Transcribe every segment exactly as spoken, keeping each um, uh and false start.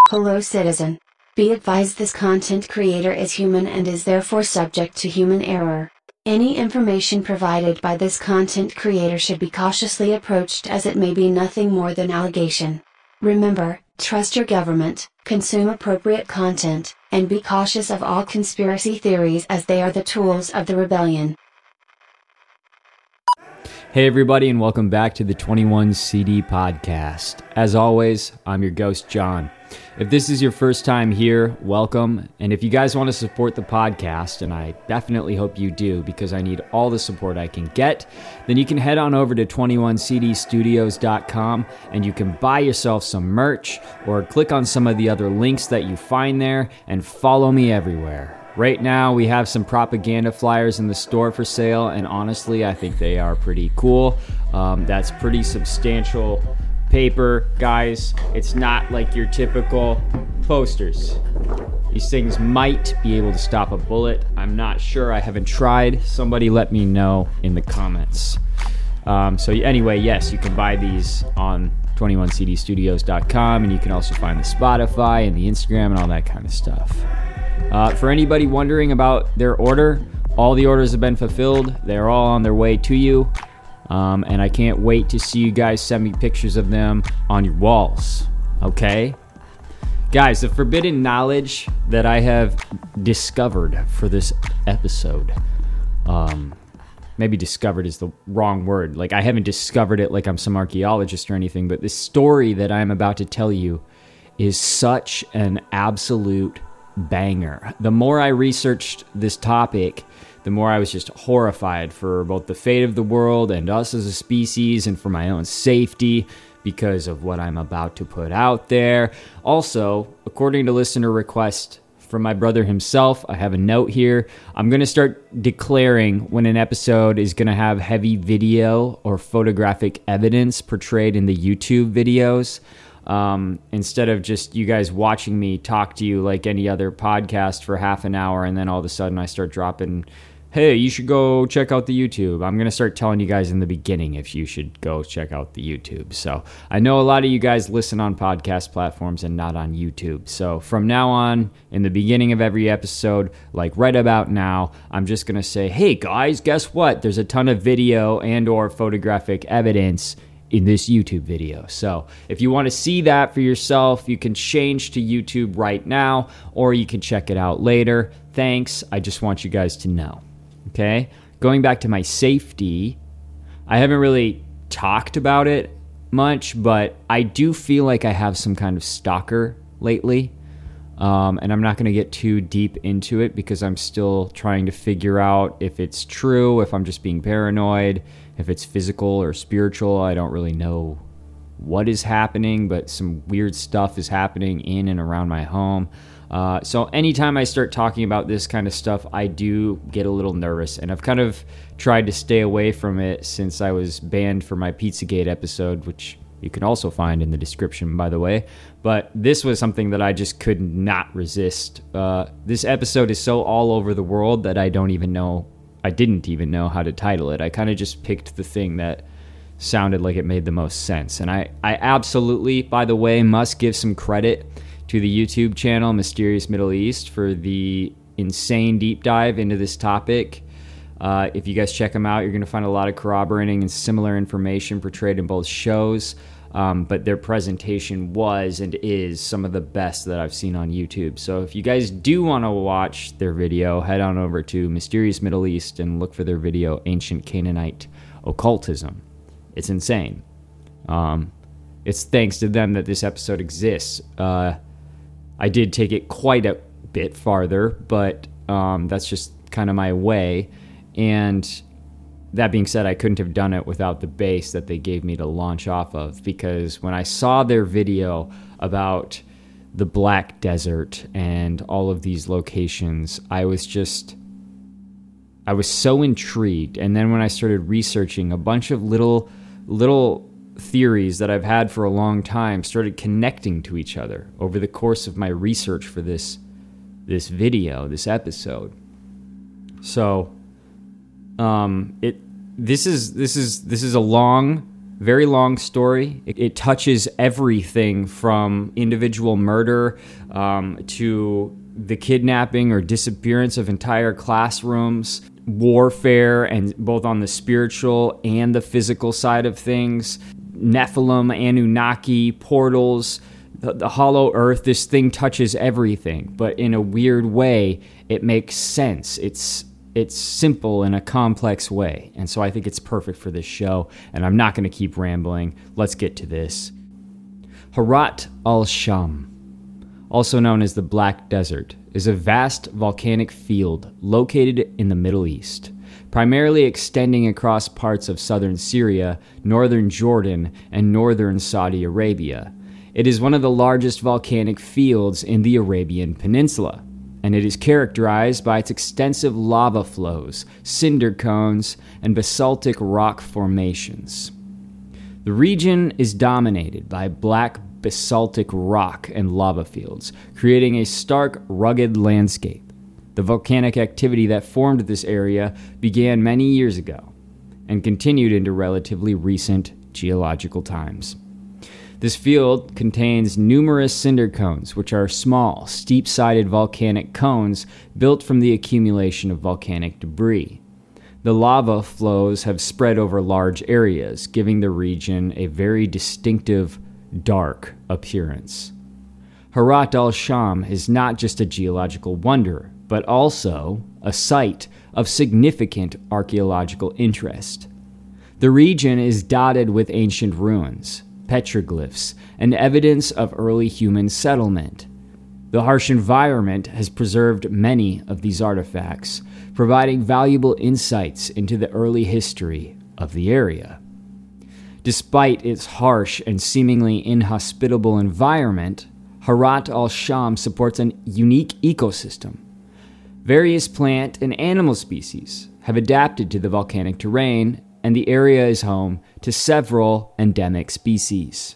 Hello citizen. Be advised this content creator is human and is therefore subject to human error. Any information provided by this content creator should be cautiously approached as it may be nothing more than allegation. Remember, trust your government, consume appropriate content, and be cautious of all conspiracy theories as they are the tools of the rebellion. Hey everybody, and welcome back to the twenty-one C D podcast. As always, I'm your ghost, John. If this is your first time here, welcome. And if you guys want to support the podcast, and I definitely hope you do because I need all the support I can get, then you can head on over to twenty-one c d studios dot com and you can buy yourself some merch or click on some of the other links that you find there and follow me everywhere. Right now, we have some propaganda flyers in the store for sale, and honestly, I think they are pretty cool. Um, that's pretty substantial paper, guys. It's not like your typical posters. These things might be able to stop a bullet. I'm not sure. I haven't tried. Somebody let me know in the comments. Um, so anyway, yes, you can buy these on twenty-one c d studios dot com, and you can also find the Spotify and the Instagram and all that kind of stuff. Uh, for anybody wondering about their order, all the orders have been fulfilled. They're all on their way to you. Um, and I can't wait to see you guys send me pictures of them on your walls. Okay? Guys, the forbidden knowledge that I have discovered for this episode, um, maybe discovered is the wrong word. Like, I haven't discovered it like I'm some archaeologist or anything, but this story that I'm about to tell you is such an absolute banger. The more I researched this topic, the more I was just horrified for both the fate of the world and us as a species and for my own safety because of what I'm about to put out there. Also, according to listener request from my brother himself, I have a note here. I'm going to start declaring when an episode is going to have heavy video or photographic evidence portrayed in the YouTube videos. Um, instead of just you guys watching me talk to you like any other podcast for half an hour and then all of a sudden I start dropping, hey, you should go check out the YouTube. I'm going to start telling you guys in the beginning if you should go check out the YouTube. So I know a lot of you guys listen on podcast platforms and not on YouTube. So from now on, in the beginning of every episode, like right about now, I'm just going to say, hey guys, guess what? There's a ton of video and or photographic evidence in this YouTube video. So if you want to see that for yourself, you can change to YouTube right now, or you can check it out later. Thanks. I just want you guys to know. Okay? Going back to my safety, I haven't really talked about it much, but I do feel like I have some kind of stalker lately. Um, and I'm not going to get too deep into it because I'm still trying to figure out if it's true, if I'm just being paranoid, if it's physical or spiritual. I don't really know what is happening, but some weird stuff is happening in and around my home. Uh, so anytime I start talking about this kind of stuff, I do get a little nervous, and I've kind of tried to stay away from it since I was banned for my Pizzagate episode, which you can also find in the description, by the way. But this was something that I just could not resist. Uh, this episode is so all over the world that I don't even know, I didn't even know how to title it. I kind of just picked the thing that sounded like it made the most sense. And I, I absolutely, by the way, must give some credit to the YouTube channel Mysterious Middle East for the insane deep dive into this topic. Uh, if you guys check them out, you're going to find a lot of corroborating and similar information portrayed in both shows. Um, but their presentation was and is some of the best that I've seen on YouTube. So if you guys do want to watch their video, head on over to Mysterious Middle East and look for their video, Ancient Canaanite Occultism. It's insane. Um, it's thanks to them that this episode exists. Uh, I did take it quite a bit farther, but um, that's just kind of my way. And that being said, I couldn't have done it without the base that they gave me to launch off of, because when I saw their video about the Black Desert and all of these locations, I was just, I was so intrigued. And then when I started researching, a bunch of little, little theories that I've had for a long time started connecting to each other over the course of my research for this, this video, this episode. So, Um, it this is this is this is a long Very long story. It, it touches everything from individual murder um, to the kidnapping or disappearance of entire classrooms, warfare, and both on the spiritual and the physical side of things, Nephilim, Anunnaki, portals, the, the hollow earth. This thing touches everything, but in a weird way, it makes sense. It's It's simple in a complex way, and so I think it's perfect for this show, and I'm not going to keep rambling. Let's get to this. Harat al-Sham, also known as the Black Desert, is a vast volcanic field located in the Middle East, primarily extending across parts of southern Syria, northern Jordan, and northern Saudi Arabia. It is one of the largest volcanic fields in the Arabian Peninsula, and it is characterized by its extensive lava flows, cinder cones, and basaltic rock formations. The region is dominated by black basaltic rock and lava fields, creating a stark, rugged landscape. The volcanic activity that formed this area began many years ago and continued into relatively recent geological times. This field contains numerous cinder cones, which are small, steep-sided volcanic cones built from the accumulation of volcanic debris. The lava flows have spread over large areas, giving the region a very distinctive, dark appearance. Harat al-Sham is not just a geological wonder, but also a site of significant archaeological interest. The region is dotted with ancient ruins, petroglyphs, and evidence of early human settlement. The harsh environment has preserved many of these artifacts, providing valuable insights into the early history of the area. Despite its harsh and seemingly inhospitable environment, Harat al-Sham supports a unique ecosystem. Various plant and animal species have adapted to the volcanic terrain, and the area is home to several endemic species.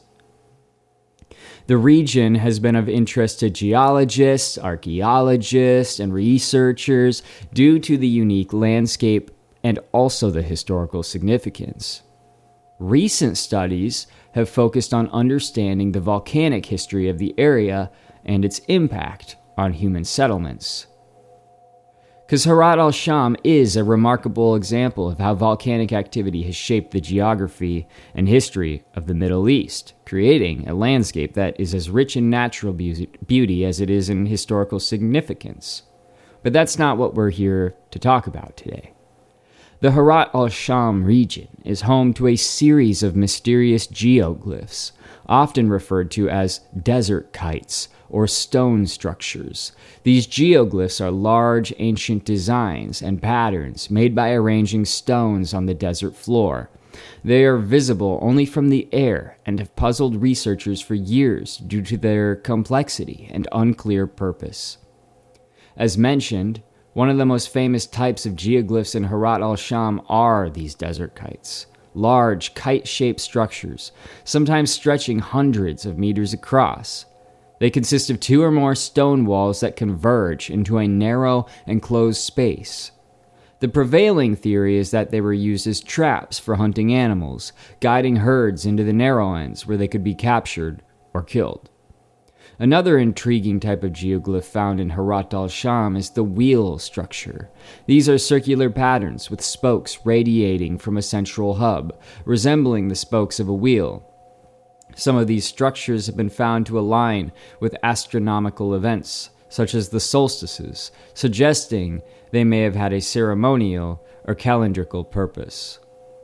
The region has been of interest to geologists, archaeologists, and researchers due to the unique landscape and also the historical significance. Recent studies have focused on understanding the volcanic history of the area and its impact on human settlements. Because Harat al-Sham is a remarkable example of how volcanic activity has shaped the geography and history of the Middle East, creating a landscape that is as rich in natural beauty as it is in historical significance. But that's not what we're here to talk about today. The Harat al-Sham region is home to a series of mysterious geoglyphs, often referred to as desert kites or stone structures. These geoglyphs are large ancient designs and patterns made by arranging stones on the desert floor. They are visible only from the air and have puzzled researchers for years due to their complexity and unclear purpose. As mentioned, one of the most famous types of geoglyphs in Harat al-Sham are these desert kites. Large, kite-shaped structures, sometimes stretching hundreds of meters across. They consist of two or more stone walls that converge into a narrow, enclosed space. The prevailing theory is that they were used as traps for hunting animals, guiding herds into the narrow ends where they could be captured or killed. Another intriguing type of geoglyph found in Harat al-Sham is the wheel structure. These are circular patterns with spokes radiating from a central hub, resembling the spokes of a wheel. Some of these structures have been found to align with astronomical events, such as the solstices, suggesting they may have had a ceremonial or calendrical purpose.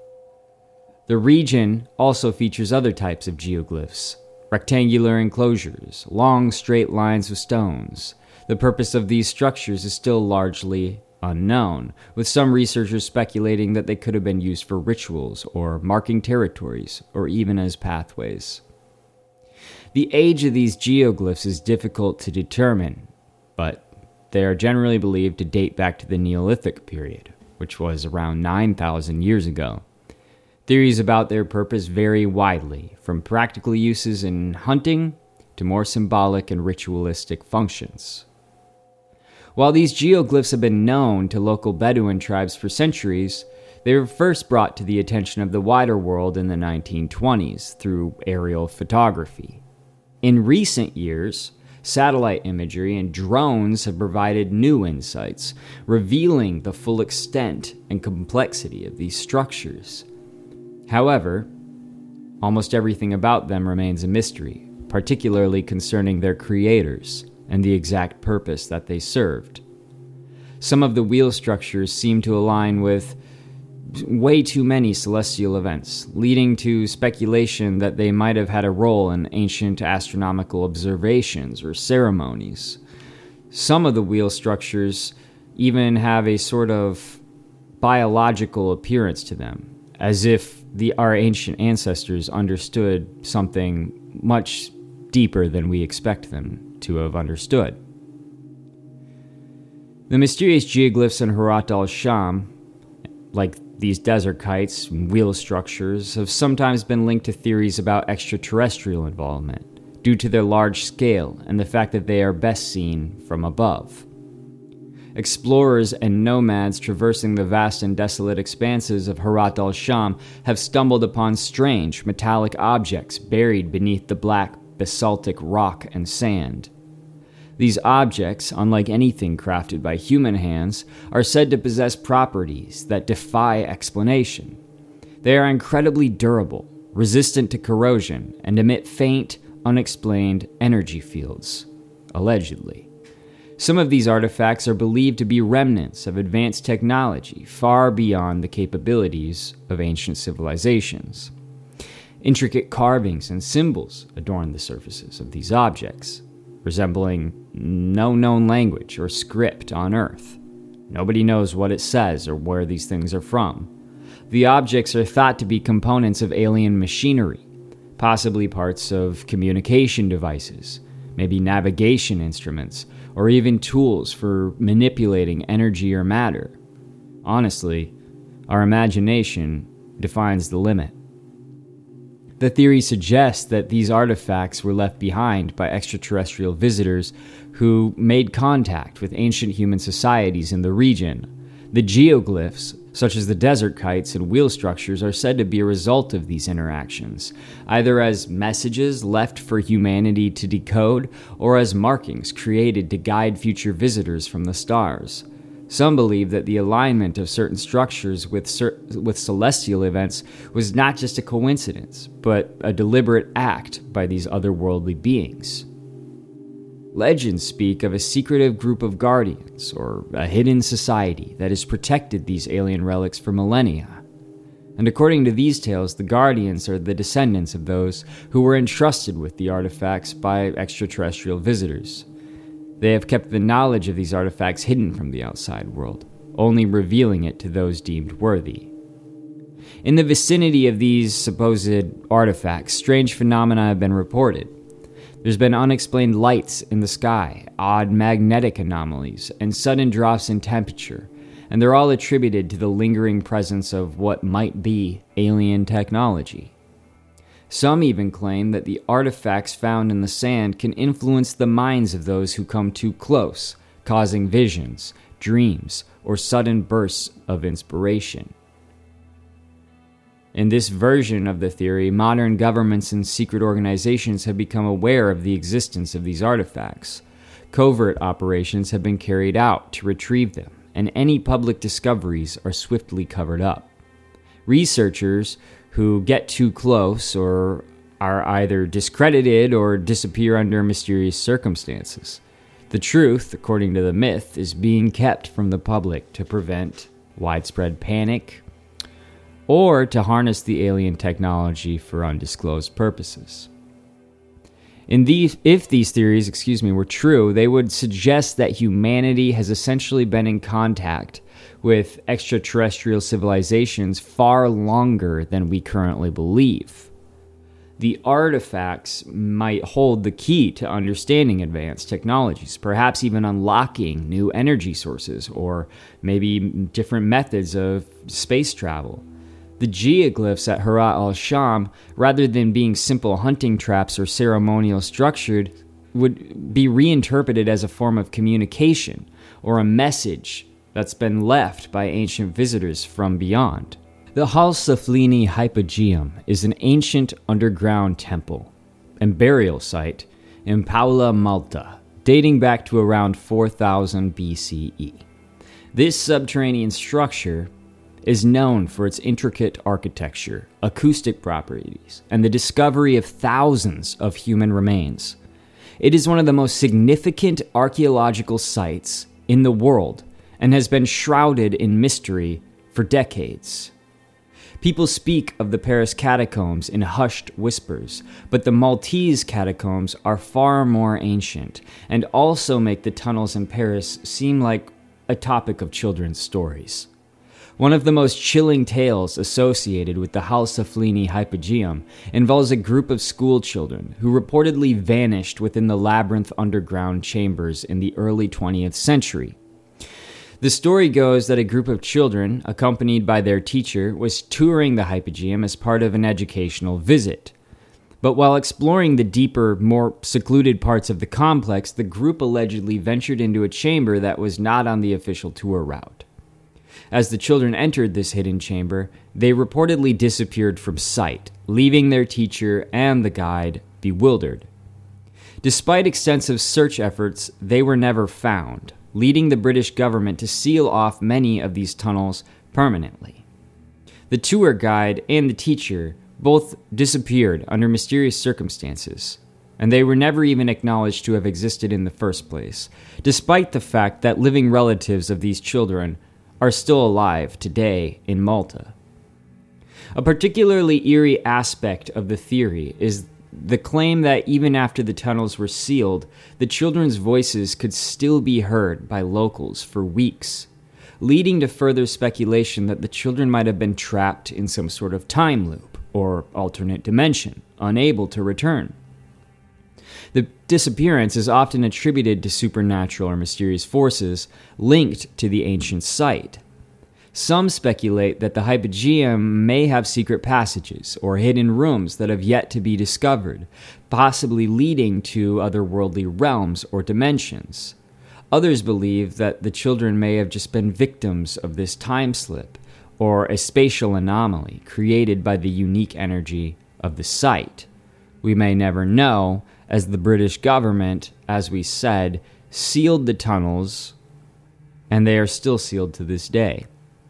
The region also features other types of geoglyphs. Rectangular enclosures, long straight lines of stones. The purpose of these structures is still largely unknown, with some researchers speculating that they could have been used for rituals or marking territories, or even as pathways. The age of these geoglyphs is difficult to determine, but they are generally believed to date back to the Neolithic period, which was around nine thousand years ago. Theories about their purpose vary widely, from practical uses in hunting to more symbolic and ritualistic functions. While these geoglyphs have been known to local Bedouin tribes for centuries, They were first brought to the attention of the wider world in the nineteen twenties through aerial photography. In recent years, satellite imagery and drones have provided new insights, revealing the full extent and complexity of these structures. However, almost everything about them remains a mystery, particularly concerning their creators and the exact purpose that they served. Some of the wheel structures seem to align with way too many celestial events, leading to speculation that they might have had a role in ancient astronomical observations or ceremonies. Some of the wheel structures even have a sort of biological appearance to them, as if the, our ancient ancestors understood something much deeper than we expect them to have understood. The mysterious geoglyphs in Harat al-Sham, like these desert kites and wheel structures, have sometimes been linked to theories about extraterrestrial involvement, due to their large scale and the fact that they are best seen from above. Explorers and nomads traversing the vast and desolate expanses of Harat al-Sham have stumbled upon strange metallic objects buried beneath the black basaltic rock and sand. These objects, unlike anything crafted by human hands, are said to possess properties that defy explanation. They are incredibly durable, resistant to corrosion, and emit faint, unexplained energy fields, allegedly. Some of these artifacts are believed to be remnants of advanced technology far beyond the capabilities of ancient civilizations. Intricate carvings and symbols adorn the surfaces of these objects, resembling no known language or script on Earth. Nobody knows what it says or where these things are from. The objects are thought to be components of alien machinery, possibly parts of communication devices, maybe navigation instruments, or even tools for manipulating energy or matter. Honestly, our imagination defines the limit. The theory suggests that these artifacts were left behind by extraterrestrial visitors who made contact with ancient human societies in the region. The geoglyphs, such as the desert kites and wheel structures, are said to be a result of these interactions, either as messages left for humanity to decode or as markings created to guide future visitors from the stars. Some believe that the alignment of certain structures with cer- with celestial events was not just a coincidence, but a deliberate act by these otherworldly beings. Legends speak of a secretive group of guardians, or a hidden society that has protected these alien relics for millennia. And according to these tales, the guardians are the descendants of those who were entrusted with the artifacts by extraterrestrial visitors. They have kept the knowledge of these artifacts hidden from the outside world, only revealing it to those deemed worthy. In the vicinity of these supposed artifacts, strange phenomena have been reported. There's been unexplained lights in the sky, odd magnetic anomalies, and sudden drops in temperature, and they're all attributed to the lingering presence of what might be alien technology. Some even claim that the artifacts found in the sand can influence the minds of those who come too close, causing visions, dreams, or sudden bursts of inspiration. In this version of the theory, modern governments and secret organizations have become aware of the existence of these artifacts. Covert operations have been carried out to retrieve them, and any public discoveries are swiftly covered up. Researchers who get too close or are either discredited or disappear under mysterious circumstances. The truth, according to the myth, is being kept from the public to prevent widespread panic or to harness the alien technology for undisclosed purposes. In these, if these theories, excuse me, were true, they would suggest that humanity has essentially been in contact with extraterrestrial civilizations far longer than we currently believe. The artifacts might hold the key to understanding advanced technologies, perhaps even unlocking new energy sources or maybe different methods of space travel. The geoglyphs at Harat al-Sham, rather than being simple hunting traps or ceremonial structured, would be reinterpreted as a form of communication or a message that's been left by ancient visitors from beyond. The Halsaflini Hypogeum is an ancient underground temple and burial site in Paula, Malta, dating back to around four thousand B C E. This subterranean structure is known for its intricate architecture, acoustic properties, and the discovery of thousands of human remains. It is one of the most significant archaeological sites in the world and has been shrouded in mystery for decades. People speak of the Paris catacombs in hushed whispers, but the Maltese catacombs are far more ancient and also make the tunnels in Paris seem like a topic of children's stories. One of the most chilling tales associated with the Halsaflini Hypogeum involves a group of school children who reportedly vanished within the labyrinth underground chambers in the early twentieth century. The story goes that a group of children, accompanied by their teacher, was touring the Hypogeum as part of an educational visit. But while exploring the deeper, more secluded parts of the complex, the group allegedly ventured into a chamber that was not on the official tour route. As the children entered this hidden chamber, they reportedly disappeared from sight, leaving their teacher and the guide bewildered. Despite extensive search efforts, they were never found, leading the British government to seal off many of these tunnels permanently. The tour guide and the teacher both disappeared under mysterious circumstances, and they were never even acknowledged to have existed in the first place, despite the fact that living relatives of these children are still alive today in Malta. A particularly eerie aspect of the theory is the claim that even after the tunnels were sealed, the children's voices could still be heard by locals for weeks, leading to further speculation that the children might have been trapped in some sort of time loop or alternate dimension, unable to return. The disappearance is often attributed to supernatural or mysterious forces linked to the ancient site. Some speculate that the Hypogeum may have secret passages or hidden rooms that have yet to be discovered, possibly leading to otherworldly realms or dimensions. Others believe that the children may have just been victims of this time slip or a spatial anomaly created by the unique energy of the site. We may never know, as the British government, as we said, sealed the tunnels, and they are still sealed to this day.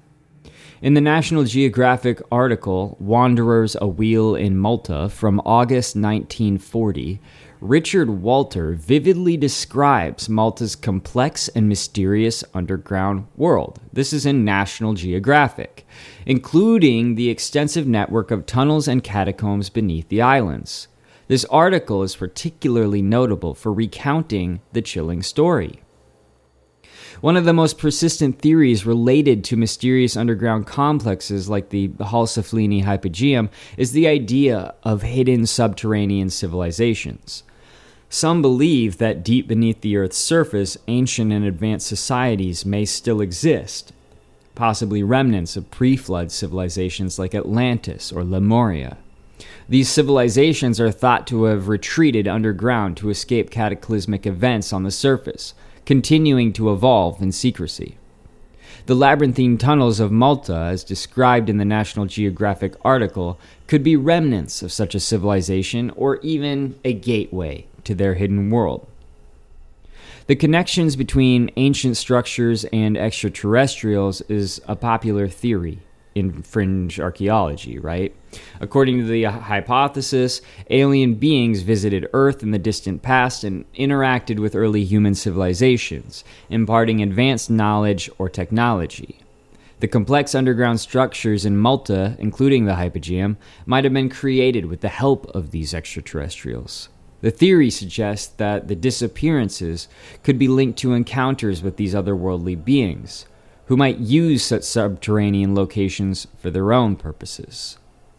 In the National Geographic article, Wanderers a Wheel in Malta from August nineteen forty, Richard Walter vividly describes Malta's complex and mysterious underground world. This is in National Geographic, including the extensive network of tunnels and catacombs beneath the islands. This article is particularly notable for recounting the chilling story. One of the most persistent theories related to mysterious underground complexes like the Halsaflini Hypogeum is the idea of hidden subterranean civilizations. Some believe that deep beneath the Earth's surface, ancient and advanced societies may still exist, possibly remnants of pre-flood civilizations like Atlantis or Lemuria. These civilizations are thought to have retreated underground to escape cataclysmic events on the surface, continuing to evolve in secrecy. The labyrinthine tunnels of Malta, as described in the National Geographic article, could be remnants of such a civilization or even a gateway to their hidden world. The connections between ancient structures and extraterrestrials is a popular theory in fringe archaeology, right? According to the hypothesis, alien beings visited Earth in the distant past and interacted with early human civilizations, imparting advanced knowledge or technology. The complex underground structures in Malta, including the Hypogeum, might have been created with the help of these extraterrestrials. The theory suggests that the disappearances could be linked to encounters with these otherworldly beings, who might use such subterranean locations for their own purposes.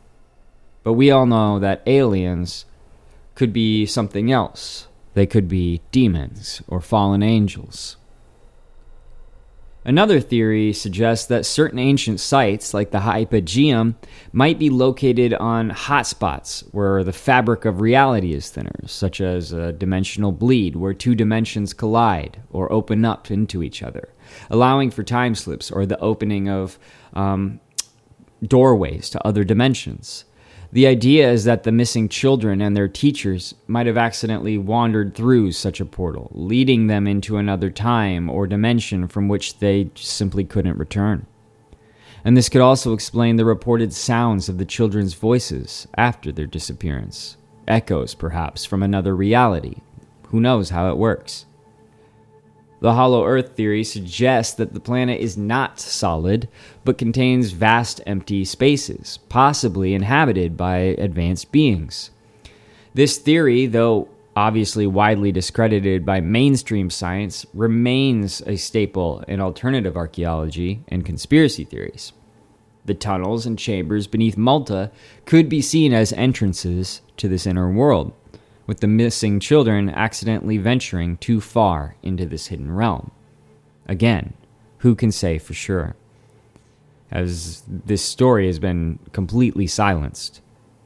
But we all know that aliens could be something else. They could be demons or fallen angels. Another theory suggests that certain ancient sites, like the Hypogeum, might be located on hotspots where the fabric of reality is thinner, such as a dimensional bleed where two dimensions collide or open up into each other, allowing for time slips or the opening of um, doorways to other dimensions. The idea is that the missing children and their teachers might have accidentally wandered through such a portal, leading them into another time or dimension from which they simply couldn't return. And this could also explain the reported sounds of the children's voices after their disappearance. Echoes, perhaps, from another reality. Who knows how it works? The hollow earth theory suggests that the planet is not solid, but contains vast empty spaces, possibly inhabited by advanced beings. This theory, though obviously widely discredited by mainstream science, remains a staple in alternative archaeology and conspiracy theories. The tunnels and chambers beneath Malta could be seen as entrances to this inner world, with the missing children accidentally venturing too far into this hidden realm. Again, who can say for sure, as this story has been completely silenced.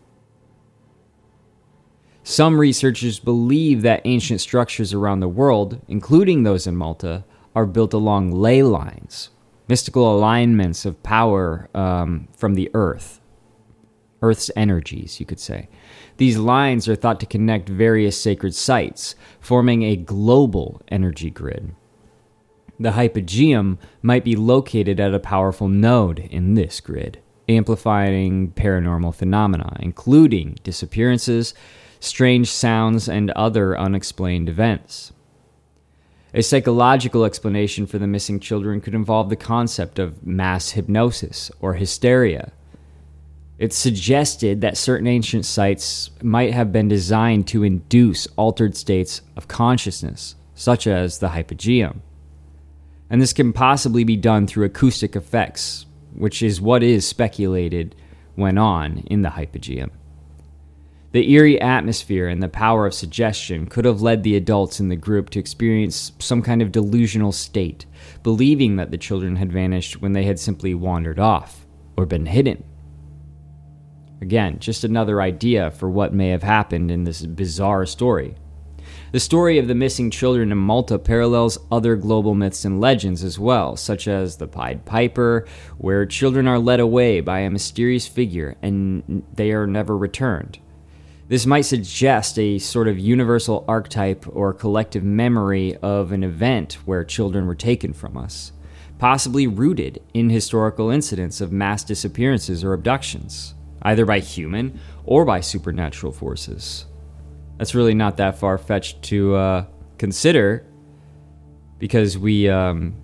Some researchers believe that ancient structures around the world, including those in Malta, are built along ley lines, mystical alignments of power um, from the earth, Earth's energies, you could say. These lines are thought to connect various sacred sites, forming a global energy grid. The Hypogeum might be located at a powerful node in this grid, amplifying paranormal phenomena, including disappearances, strange sounds, and other unexplained events. A psychological explanation for the missing children could involve the concept of mass hypnosis or hysteria. It's suggested that certain ancient sites might have been designed to induce altered states of consciousness, such as the Hypogeum. And this can possibly be done through acoustic effects, which is what is speculated went on in the Hypogeum. The eerie atmosphere and the power of suggestion could have led the adults in the group to experience some kind of delusional state, believing that the children had vanished when they had simply wandered off or been hidden. Again, just another idea for what may have happened in this bizarre story. The story of the missing children in Malta parallels other global myths and legends as well, such as the Pied Piper, where children are led away by a mysterious figure and they are never returned. This might suggest a sort of universal archetype or collective memory of an event where children were taken from us, possibly rooted in historical incidents of mass disappearances or abductions, either by human or by supernatural forces. That's really not that far-fetched to uh, consider, because we, um,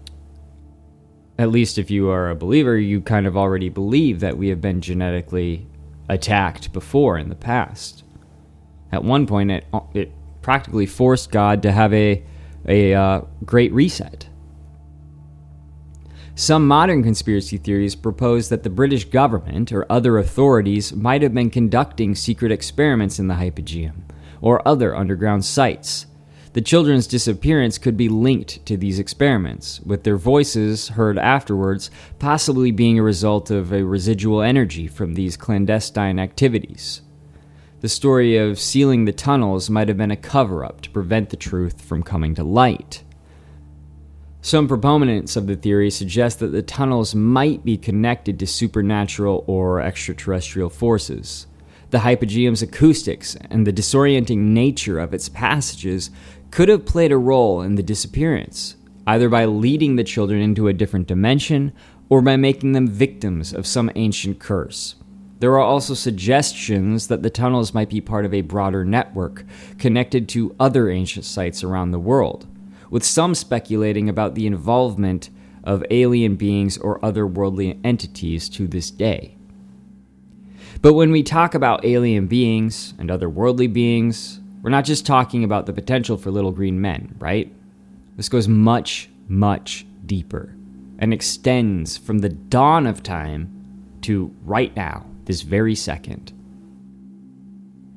at least if you are a believer, you kind of already believe that we have been genetically attacked before in the past. At one point, it, it practically forced God to have a, a uh, great reset. Some modern conspiracy theories propose that the British government or other authorities might have been conducting secret experiments in the Hypogeum or other underground sites. The children's disappearance could be linked to these experiments, with their voices heard afterwards possibly being a result of a residual energy from these clandestine activities. The story of sealing the tunnels might have been a cover-up to prevent the truth from coming to light. Some proponents of the theory suggest that the tunnels might be connected to supernatural or extraterrestrial forces. The Hypogeum's acoustics and the disorienting nature of its passages could have played a role in the disappearance, either by leading the children into a different dimension or by making them victims of some ancient curse. There are also suggestions that the tunnels might be part of a broader network connected to other ancient sites around the world, with some speculating about the involvement of alien beings or otherworldly entities to this day. But when we talk about alien beings and otherworldly beings, we're not just talking about the potential for little green men, right? This goes much, much deeper and extends from the dawn of time to right now, this very second.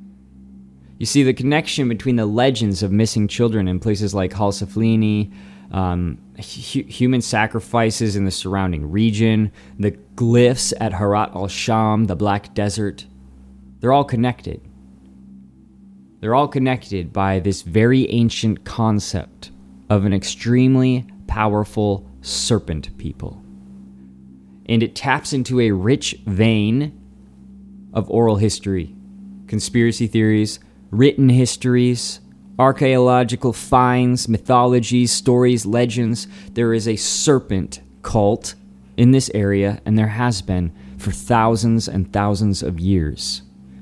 You see, the connection between the legends of missing children in places like Halsaflini, um, hu- human sacrifices in the surrounding region, the glyphs at Harat al-Sham, the Black Desert. They're all connected. They're all connected by this very ancient concept of an extremely powerful serpent people. And it taps into a rich vein of oral history, conspiracy theories, written histories, archaeological finds, mythologies, stories, legends. There is a serpent cult in this area, and there has been for thousands and thousands of years.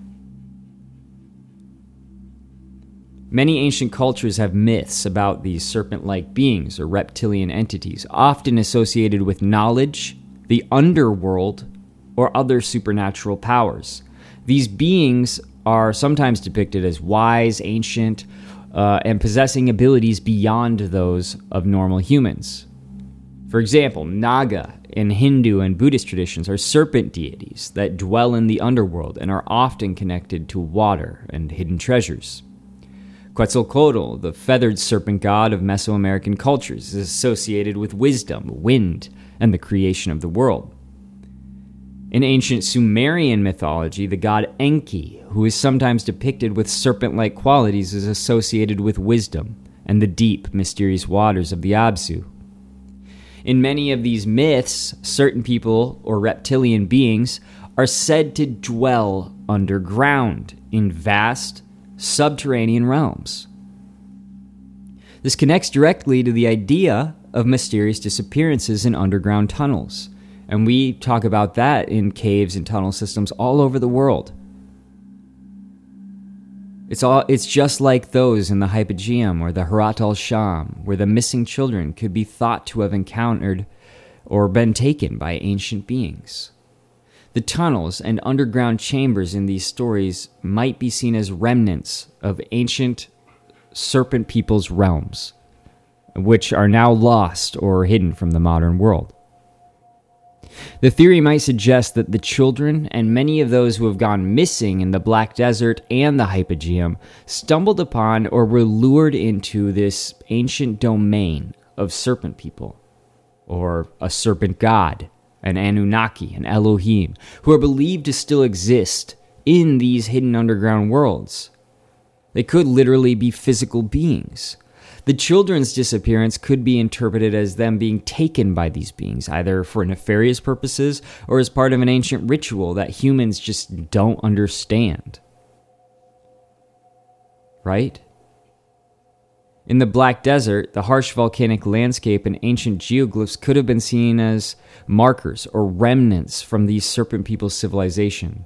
Many ancient cultures have myths about these serpent-like beings or reptilian entities, often associated with knowledge, the underworld, or other supernatural powers. These beings are sometimes depicted as wise, ancient, uh, and possessing abilities beyond those of normal humans. For example, Naga in Hindu and Buddhist traditions are serpent deities that dwell in the underworld and are often connected to water and hidden treasures. Quetzalcoatl, the feathered serpent god of Mesoamerican cultures, is associated with wisdom, wind, and the creation of the world. In ancient Sumerian mythology, the god Enki, who is sometimes depicted with serpent-like qualities, is associated with wisdom and the deep, mysterious waters of the Absu. In many of these myths, certain people or reptilian beings are said to dwell underground in vast, subterranean realms. This connects directly to the idea of mysterious disappearances in underground tunnels, and we talk about that in caves and tunnel systems all over the world. It's all it's just like those in the Hypogeum or the Harat al-Sham, where the missing children could be thought to have encountered or been taken by ancient beings. The tunnels and underground chambers in these stories might be seen as remnants of ancient serpent people's realms, which are now lost or hidden from the modern world. The theory might suggest that the children and many of those who have gone missing in the Black Desert and the Hypogeum stumbled upon or were lured into this ancient domain of serpent people, or a serpent god, an Anunnaki, an Elohim, who are believed to still exist in these hidden underground worlds. They could literally be physical beings. The children's disappearance could be interpreted as them being taken by these beings, either for nefarious purposes or as part of an ancient ritual that humans just don't understand. Right? In the Black Desert, the harsh volcanic landscape and ancient geoglyphs could have been seen as markers or remnants from these serpent people's civilization.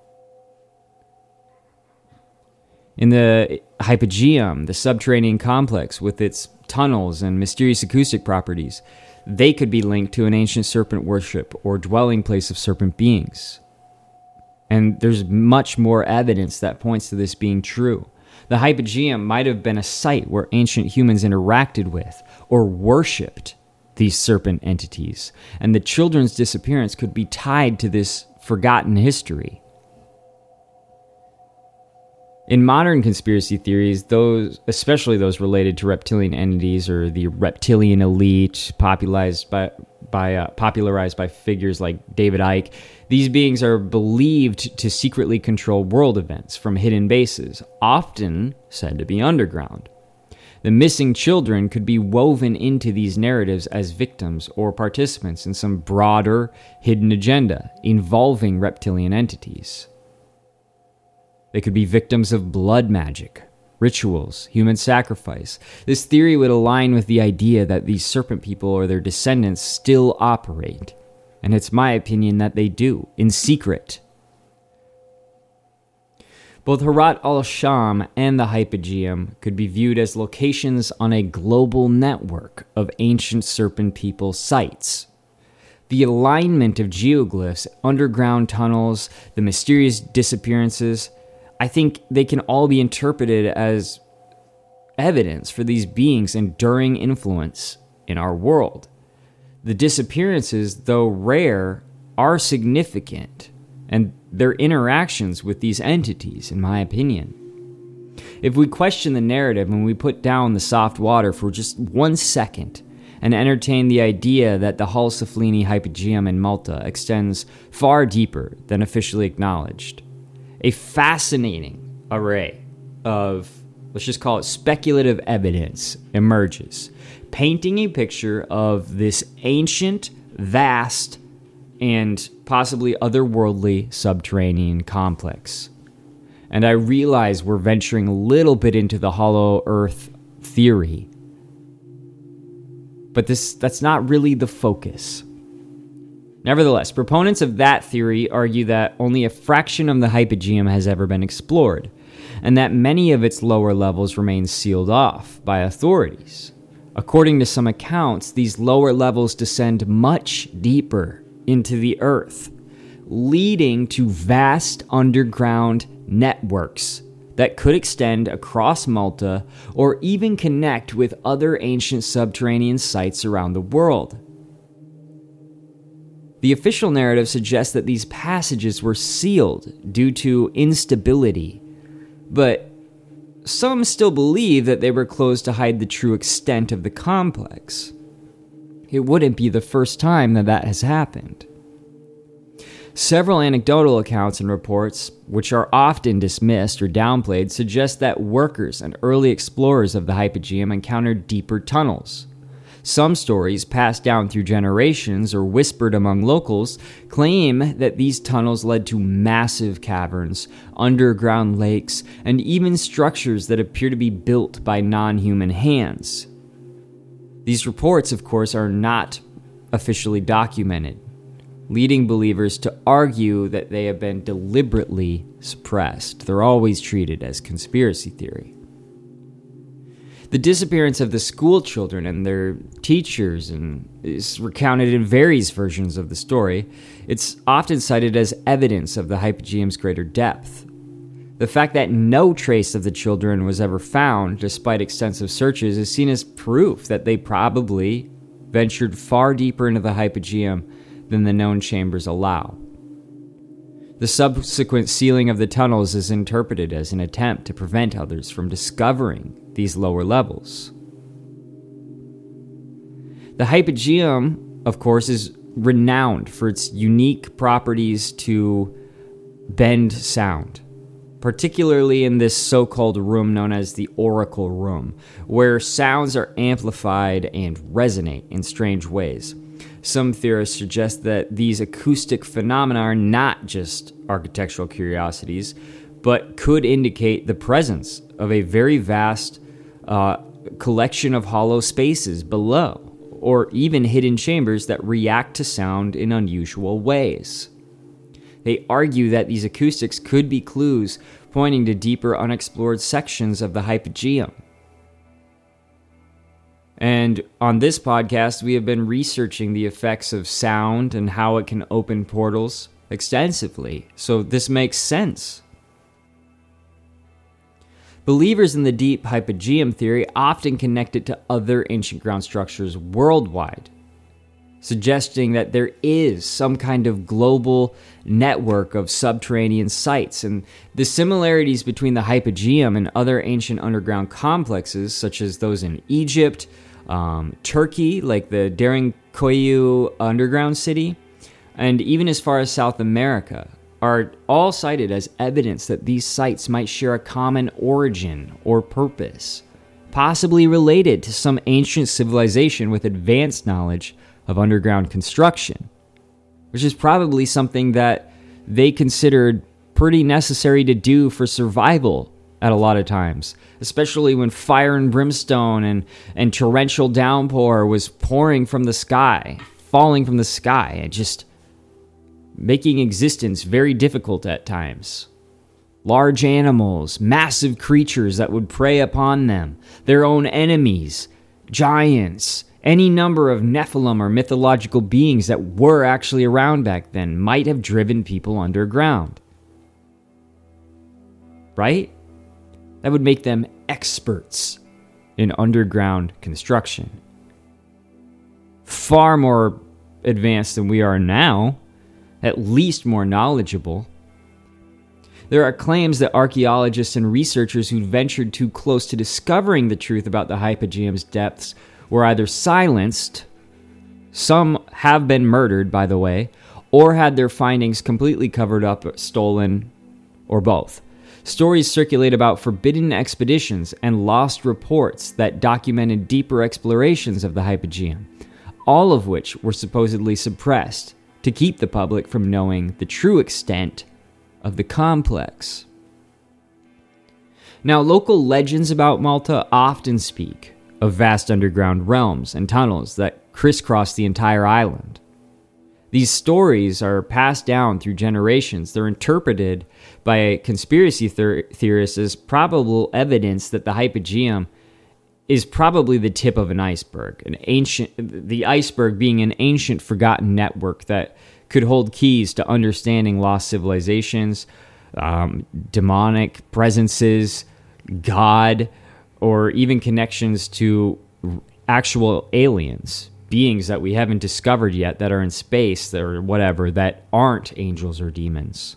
In the Hypogeum, the subterranean complex with its tunnels and mysterious acoustic properties, they could be linked to an ancient serpent worship or dwelling place of serpent beings. And there's much more evidence that points to this being true. The Hypogeum might have been a site where ancient humans interacted with or worshipped these serpent entities, and the children's disappearance could be tied to this forgotten history. In modern conspiracy theories, those, especially those related to reptilian entities or the reptilian elite, popularized by, by uh, popularized by figures like David Icke, these beings are believed to secretly control world events from hidden bases, often said to be underground. The missing children could be woven into these narratives as victims or participants in some broader, hidden agenda involving reptilian entities. They could be victims of blood magic, rituals, human sacrifice. This theory would align with the idea that these serpent people or their descendants still operate, and it's my opinion that they do, in secret. Both Harat al-Sham and the Hypogeum could be viewed as locations on a global network of ancient serpent people sites. The alignment of geoglyphs, underground tunnels, the mysterious disappearances, I think they can all be interpreted as evidence for these beings' enduring influence in our world. The disappearances, though rare, are significant, and their interactions with these entities, in my opinion. If we question the narrative and we put down the soft water for just one second, and entertain the idea that the Hal Saflieni hypogeum in Malta extends far deeper than officially acknowledged. A fascinating array of, let's just call it speculative evidence, emerges, painting a picture of this ancient, vast, and possibly otherworldly subterranean complex. And I realize we're venturing a little bit into the hollow earth theory, but this that's not really the focus. Nevertheless, proponents of that theory argue that only a fraction of the hypogeum has ever been explored, and that many of its lower levels remain sealed off by authorities. According to some accounts, these lower levels descend much deeper into the earth, leading to vast underground networks that could extend across Malta or even connect with other ancient subterranean sites around the world. The official narrative suggests that these passages were sealed due to instability, but some still believe that they were closed to hide the true extent of the complex. It wouldn't be the first time that that has happened. Several anecdotal accounts and reports, which are often dismissed or downplayed, suggest that workers and early explorers of the hypogeum encountered deeper tunnels. Some stories, passed down through generations or whispered among locals, claim that these tunnels led to massive caverns, underground lakes, and even structures that appear to be built by non-human hands. These reports, of course, are not officially documented, leading believers to argue that they have been deliberately suppressed. They're always treated as conspiracy theory. The disappearance of the school children and their teachers and is recounted in various versions of the story. It's often cited as evidence of the hypogeum's greater depth. The fact that no trace of the children was ever found, despite extensive searches, is seen as proof that they probably ventured far deeper into the hypogeum than the known chambers allow. The subsequent sealing of the tunnels is interpreted as an attempt to prevent others from discovering these lower levels. The hypogeum, of course, is renowned for its unique properties to bend sound, particularly in this so-called room known as the Oracle Room, where sounds are amplified and resonate in strange ways. Some theorists suggest that these acoustic phenomena are not just architectural curiosities, but could indicate the presence of a very vast uh, collection of hollow spaces below, or even hidden chambers that react to sound in unusual ways. They argue that these acoustics could be clues pointing to deeper unexplored sections of the hypogeum. And on this podcast, we have been researching the effects of sound and how it can open portals extensively, so this makes sense. Believers in the deep hypogeum theory often connect it to other ancient ground structures worldwide, suggesting that there is some kind of global network of subterranean sites, and the similarities between the hypogeum and other ancient underground complexes, such as those in Egypt, um, Turkey, like the Derinkoyu underground city, and even as far as South America, are all cited as evidence that these sites might share a common origin or purpose, possibly related to some ancient civilization with advanced knowledge of underground construction, which is probably something that they considered pretty necessary to do for survival at a lot of times, especially when fire and brimstone and, and torrential downpour was pouring from the sky, falling from the sky, and just making existence very difficult at times. Large animals, massive creatures that would prey upon them, their own enemies, giants, any number of Nephilim or mythological beings that were actually around back then might have driven people underground. Right? That would make them experts in underground construction. Far more advanced than we are now, at least more knowledgeable. There are claims that archaeologists and researchers who ventured too close to discovering the truth about the hypogeum's depths were either silenced, some have been murdered, by the way, or had their findings completely covered up, stolen, or both. Stories circulate about forbidden expeditions and lost reports that documented deeper explorations of the hypogeum, all of which were supposedly suppressed to keep the public from knowing the true extent of the complex. Now, local legends about Malta often speak of vast underground realms and tunnels that crisscross the entire island. These stories are passed down through generations. They're interpreted by conspiracy ther- theorists as probable evidence that the hypogeum is probably the tip of an iceberg, an ancient, the iceberg being an ancient forgotten network that could hold keys to understanding lost civilizations, um, demonic presences, God, or even connections to actual aliens, beings that we haven't discovered yet that are in space or whatever that aren't angels or demons.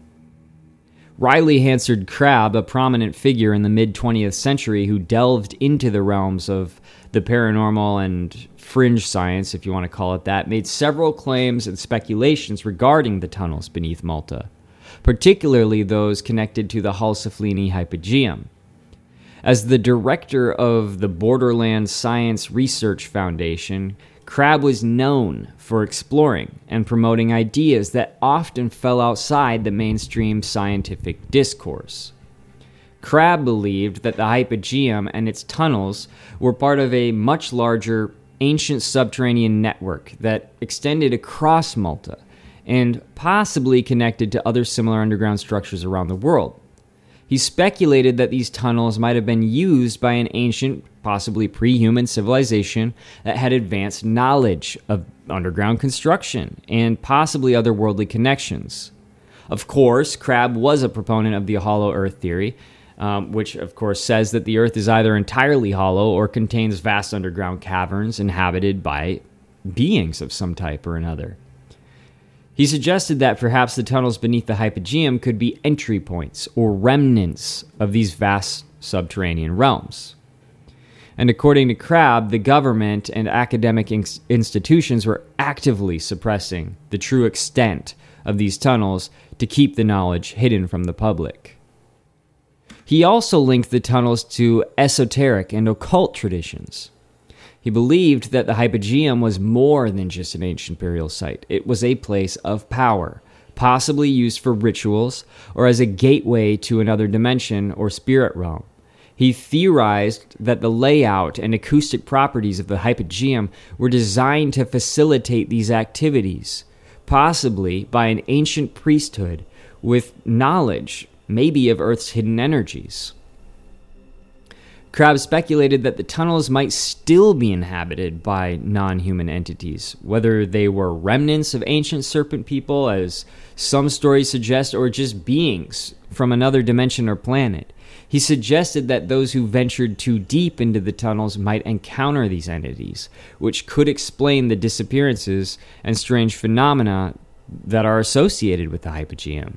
Riley Hansard Crabb, a prominent figure in the mid-twentieth century who delved into the realms of the paranormal and fringe science, if you want to call it that, made several claims and speculations regarding the tunnels beneath Malta, particularly those connected to the Hal-Saflieni hypogeum. As the director of the Borderland Science Research Foundation, Crabb was known for exploring and promoting ideas that often fell outside the mainstream scientific discourse. Crabb believed that the hypogeum and its tunnels were part of a much larger ancient subterranean network that extended across Malta and possibly connected to other similar underground structures around the world. He speculated that these tunnels might have been used by an ancient, possibly pre-human civilization that had advanced knowledge of underground construction and possibly otherworldly connections. Of course, Crabb was a proponent of the hollow earth theory, um, which of course says that the earth is either entirely hollow or contains vast underground caverns inhabited by beings of some type or another. He suggested that perhaps the tunnels beneath the hypogeum could be entry points or remnants of these vast subterranean realms. And according to Crabb, the government and academic in- institutions were actively suppressing the true extent of these tunnels to keep the knowledge hidden from the public. He also linked the tunnels to esoteric and occult traditions. He believed that the hypogeum was more than just an ancient burial site. It was a place of power, possibly used for rituals or as a gateway to another dimension or spirit realm. He theorized that the layout and acoustic properties of the hypogeum were designed to facilitate these activities, possibly by an ancient priesthood with knowledge, maybe of Earth's hidden energies. Crabb speculated that the tunnels might still be inhabited by non-human entities, whether they were remnants of ancient serpent people, as some stories suggest, or just beings from another dimension or planet. He suggested that those who ventured too deep into the tunnels might encounter these entities, which could explain the disappearances and strange phenomena that are associated with the hypogeum.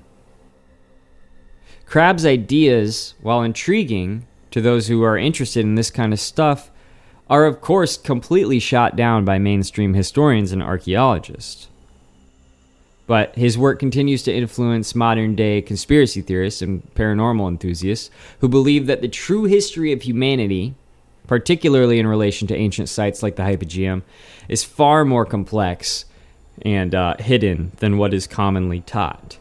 Crabb's ideas, while intriguing to those who are interested in this kind of stuff, are of course completely shot down by mainstream historians and archaeologists. But his work continues to influence modern-day conspiracy theorists and paranormal enthusiasts who believe that the true history of humanity, particularly in relation to ancient sites like the hypogeum, is far more complex and uh, hidden than what is commonly taught.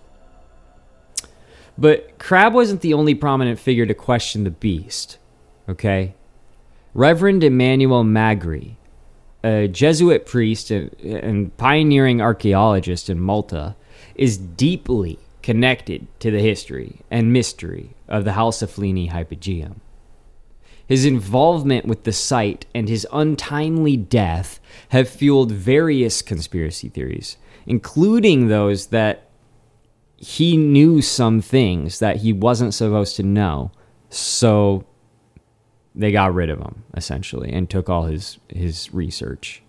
But Crabb wasn't the only prominent figure to question the beast, okay? Reverend Emmanuel Magri, a Jesuit priest and, and pioneering archaeologist in Malta, is deeply connected to the history and mystery of the Hal-Saflieni hypogeum. His involvement with the site and his untimely death have fueled various conspiracy theories, including those that he knew some things that he wasn't supposed to know, so they got rid of him, essentially, and took all his, his research.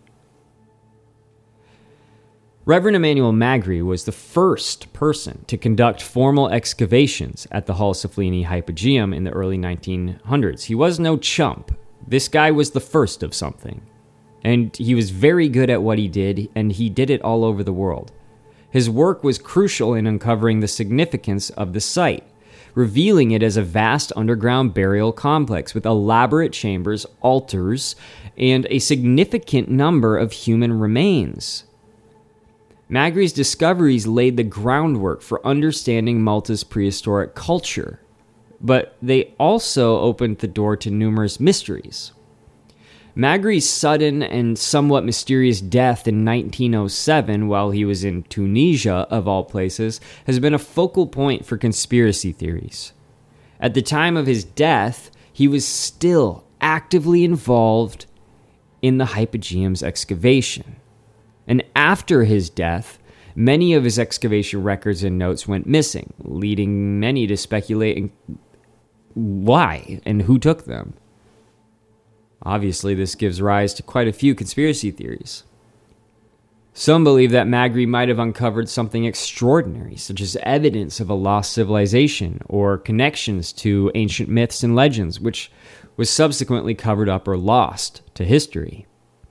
Reverend Emmanuel Magri was the first person to conduct formal excavations at the Hal-Saflieni hypogeum in the early nineteen hundreds. He was no chump, This guy was the first of something. And he was very good at what he did, and he did it all over the world. His work was crucial in uncovering the significance of the site, revealing it as a vast underground burial complex with elaborate chambers, altars, and a significant number of human remains. Magri's discoveries laid the groundwork for understanding Malta's prehistoric culture, but they also opened the door to numerous mysteries. Magri's sudden and somewhat mysterious death in nineteen oh seven while he was in Tunisia, of all places, has been a focal point for conspiracy theories. At the time of his death, he was still actively involved in the Hypogeum's excavation. And after his death, many of his excavation records and notes went missing, leading many to speculate why and who took them. Obviously, this gives rise to quite a few conspiracy theories. Some believe that Magri might have uncovered something extraordinary, such as evidence of a lost civilization or connections to ancient myths and legends, which was subsequently covered up or lost to history.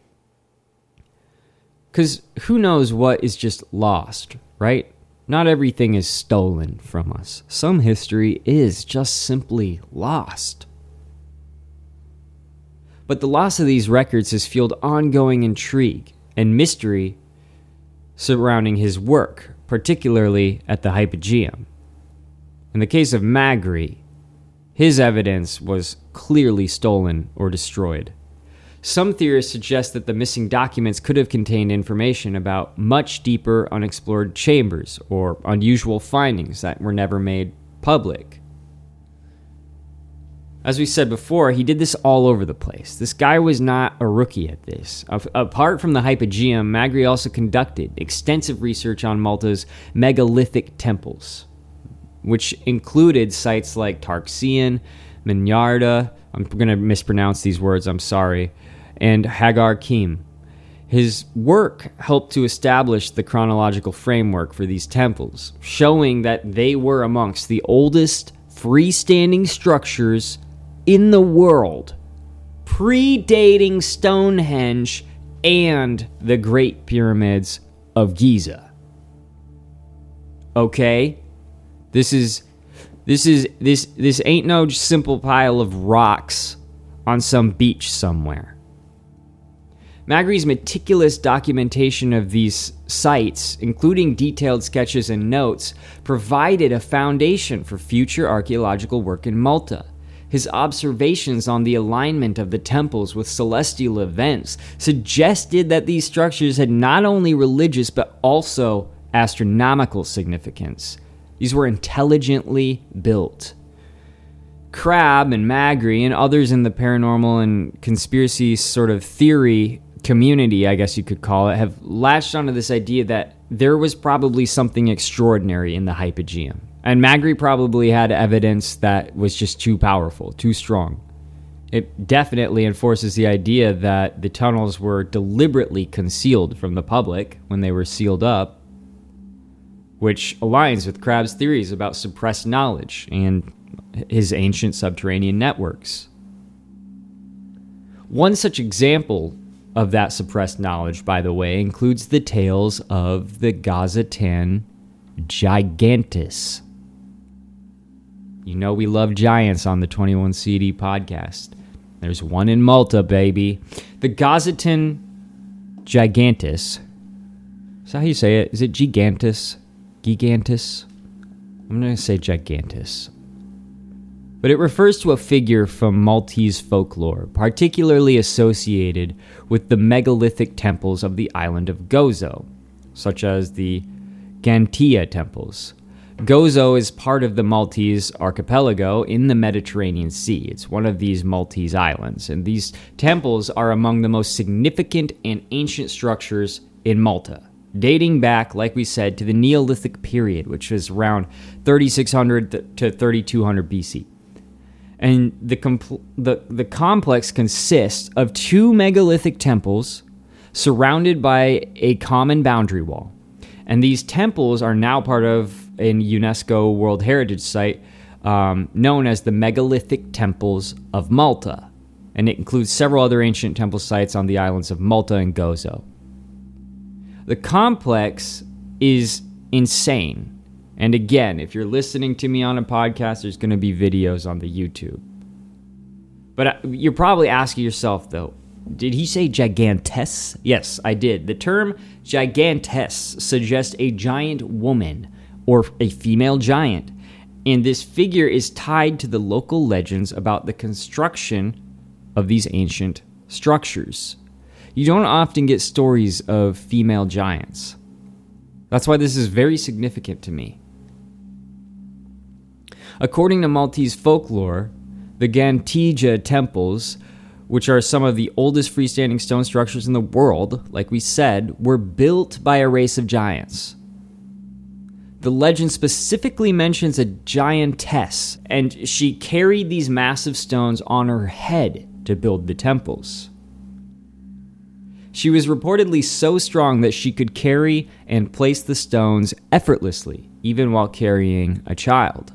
Because who knows what is just lost, right? Not everything is stolen from us. Some history is just simply lost. But the loss of these records has fueled ongoing intrigue and mystery surrounding his work, particularly at the Hypogeum. In the case of Magri, his evidence was clearly stolen or destroyed. Some theorists suggest that the missing documents could have contained information about much deeper unexplored chambers or unusual findings that were never made public. As we said before, he did this all over the place. This guy was not a rookie at this. Apart from the Hypogeum, Magri also conducted extensive research on Malta's megalithic temples, which included sites like Tarxian, Minyarda, I'm going to mispronounce these words, I'm sorry, and Hagar Kim. His work helped to establish the chronological framework for these temples, showing that they were amongst the oldest freestanding structures in the world, predating Stonehenge and the Great Pyramids of Giza. Okay? This is this is this this ain't no simple pile of rocks on some beach somewhere. Magri's meticulous documentation of these sites, including detailed sketches and notes, provided a foundation for future archaeological work in Malta. His observations on the alignment of the temples with celestial events suggested that these structures had not only religious but also astronomical significance. These were intelligently built. Crabbe and Magri and others in the paranormal and conspiracy sort of theory community, I guess you could call it, have latched onto this idea that there was probably something extraordinary in the Hypogeum. And Magri probably had evidence that was just too powerful, too strong. It definitely enforces the idea that the tunnels were deliberately concealed from the public when they were sealed up, which aligns with Crabbe's theories about suppressed knowledge and his ancient subterranean networks. One such example of that suppressed knowledge, by the way, includes the tales of the Gazatan Gigantus. You know we love giants on the twenty-one C D podcast. There's one in Malta, baby. The Gazatan Gigantus. Is that how you say it? Is it Gigantus? Gigantus? I'm going to say Gigantus. But it refers to a figure from Maltese folklore, particularly associated with the megalithic temples of the island of Gozo, such as the Gantia temples. Gozo is part of the Maltese archipelago in the Mediterranean Sea. It's one of these Maltese islands, and these temples are among the most significant and ancient structures in Malta, dating back, like we said, to the Neolithic period, which was around thirty-six hundred to thirty-two hundred B C. And the, compl- the, the complex consists of two megalithic temples surrounded by a common boundary wall. And these temples are now part of a UNESCO World Heritage Site um, known as the Megalithic Temples of Malta. and it includes several other ancient temple sites on the islands of Malta and Gozo. The complex is insane. And again, if you're listening to me on a podcast, there's going to be videos on the YouTube. But you're probably asking yourself, though, did he say gigantess? Yes, I did. The term gigantess suggests a giant woman or a female giant. And this figure is tied to the local legends about the construction of these ancient structures. You don't often get stories of female giants. That's why this is very significant to me. According to Maltese folklore, the Gantija temples, which are some of the oldest freestanding stone structures in the world, like we said, were built by a race of giants. The legend specifically mentions a giantess, and she carried these massive stones on her head to build the temples. She was reportedly so strong that she could carry and place the stones effortlessly, even while carrying a child.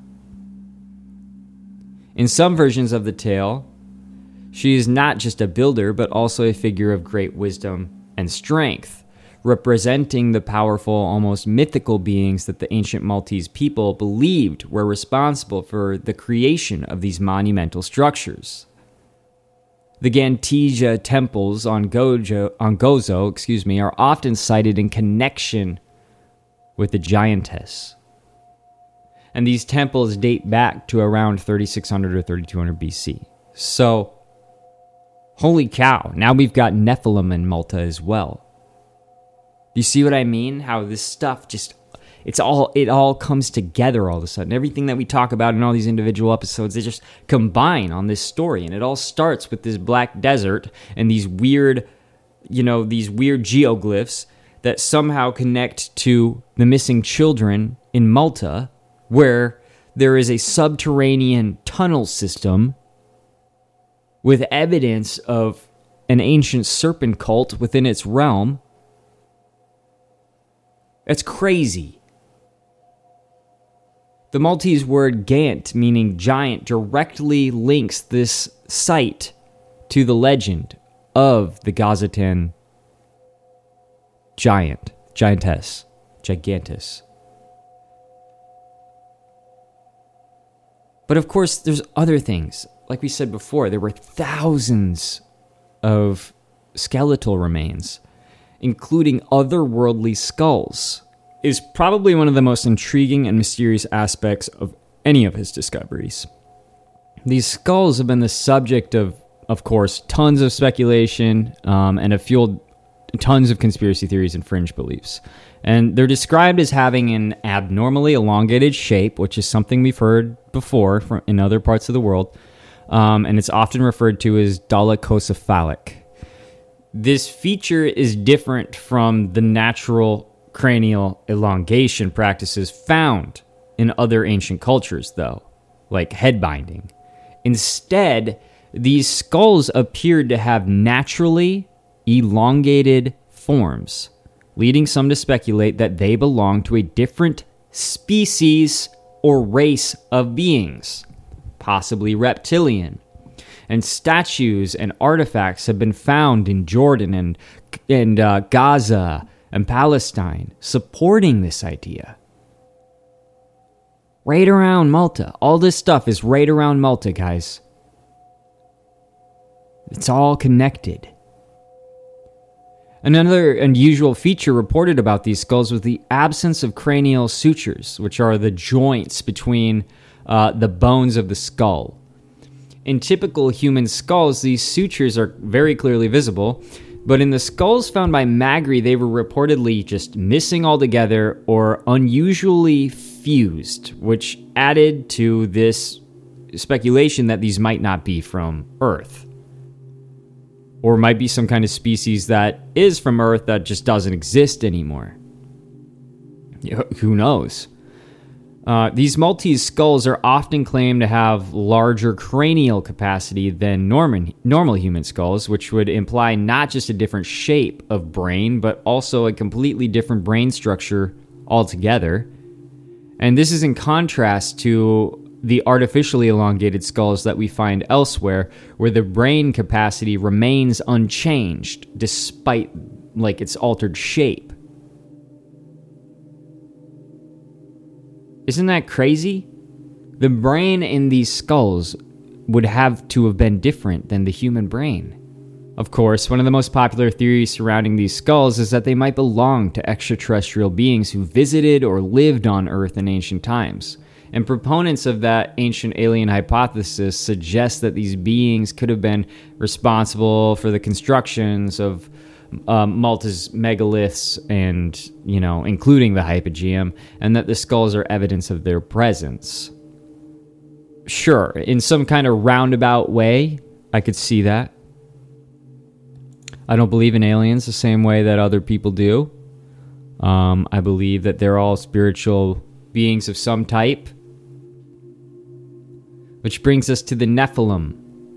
In some versions of the tale, she is not just a builder, but also a figure of great wisdom and strength, representing the powerful, almost mythical beings that the ancient Maltese people believed were responsible for the creation of these monumental structures. The Gantija temples on Gojo, on Gozo, excuse me, are often cited in connection with the giantess. And these temples date back to around thirty-six hundred or thirty-two hundred B C. So, holy cow, now we've got Nephilim in Malta as well. You see what I mean? How this stuff just, it's all, it all comes together all of a sudden. Everything that we talk about in all these individual episodes, they just combine on this story. And it all starts with this black desert and these weird, you know, these weird geoglyphs that somehow connect to the missing children in Malta, where there is a subterranean tunnel system with evidence of an ancient serpent cult within its realm. That's crazy. The Maltese word Gant, meaning giant, directly links this site to the legend of the Gazatan giant, giantess, gigantus. But of course, there's other things. Like we said before, there were thousands of skeletal remains, including otherworldly skulls, is probably one of the most intriguing and mysterious aspects of any of his discoveries. These skulls have been the subject of, of course, tons of speculation um, and have fueled tons of conspiracy theories and fringe beliefs. And they're described as having an abnormally elongated shape, which is something we've heard before from, in other parts of the world, um, and it's often referred to as dolichocephalic. This feature is different from the natural cranial elongation practices found in other ancient cultures, though, like head binding. Instead, these skulls appeared to have naturally elongated forms, leading some to speculate that they belong to a different species or race of beings, possibly reptilian. And statues and artifacts have been found in Jordan and, and uh, Gaza and Palestine, supporting this idea. Right around Malta. All this stuff is right around Malta, guys. It's all connected. Another unusual feature reported about these skulls was the absence of cranial sutures, which are the joints between uh, the bones of the skull. In typical human skulls, these sutures are very clearly visible, but in the skulls found by Magri, they were reportedly just missing altogether or unusually fused, which added to this speculation that these might not be from Earth. Or might be some kind of species that is from Earth that just doesn't exist anymore. Who knows? Uh, these Maltese skulls are often claimed to have larger cranial capacity than normal, normal human skulls, which would imply not just a different shape of brain, but also a completely different brain structure altogether. And this is in contrast to the artificially elongated skulls that we find elsewhere, where the brain capacity remains unchanged despite like its altered shape. Isn't that crazy? The brain in these skulls would have to have been different than the human brain. Of course, one of the most popular theories surrounding these skulls is that they might belong to extraterrestrial beings who visited or lived on Earth in ancient times. And proponents of that ancient alien hypothesis suggest that these beings could have been responsible for the constructions of um, Malta's megaliths and, you know, including the Hypogeum, and that the skulls are evidence of their presence. Sure, in some kind of roundabout way, I could see that. I don't believe in aliens the same way that other people do. Um, I believe that they're all spiritual beings of some type. Which brings us to the Nephilim.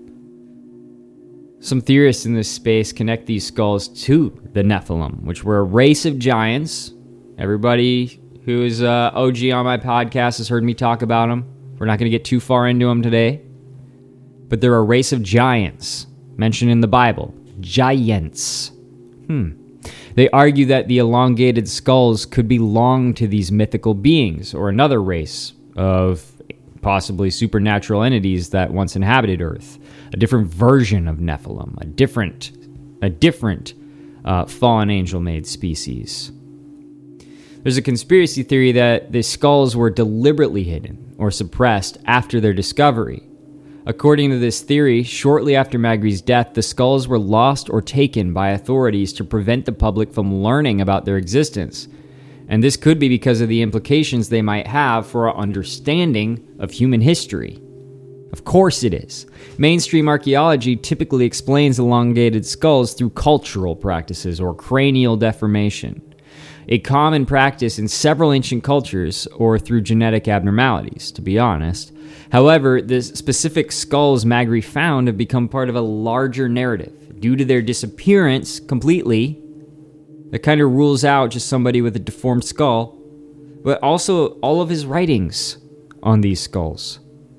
Some theorists in this space connect these skulls to the Nephilim, which were a race of giants. Everybody who is uh, O G on my podcast has heard me talk about them. We're not going to get too far into them today. But they're a race of giants mentioned in the Bible. Giants. Hmm. They argue that the elongated skulls could belong to these mythical beings or another race of possibly supernatural entities that once inhabited Earth. A different version of Nephilim. A different, a different uh, fallen angel-made species. There's a conspiracy theory that the skulls were deliberately hidden or suppressed after their discovery. According to this theory, shortly after Magri's death, the skulls were lost or taken by authorities to prevent the public from learning about their existence. And this could be because of the implications they might have for our understanding of human history. Of course it is. Mainstream archaeology typically explains elongated skulls through cultural practices or cranial deformation, a common practice in several ancient cultures, or through genetic abnormalities, to be honest. However, the specific skulls Magri found have become part of a larger narrative. Due to their disappearance completely, that kind of rules out just somebody with a deformed skull, but also all of his writings on these skulls.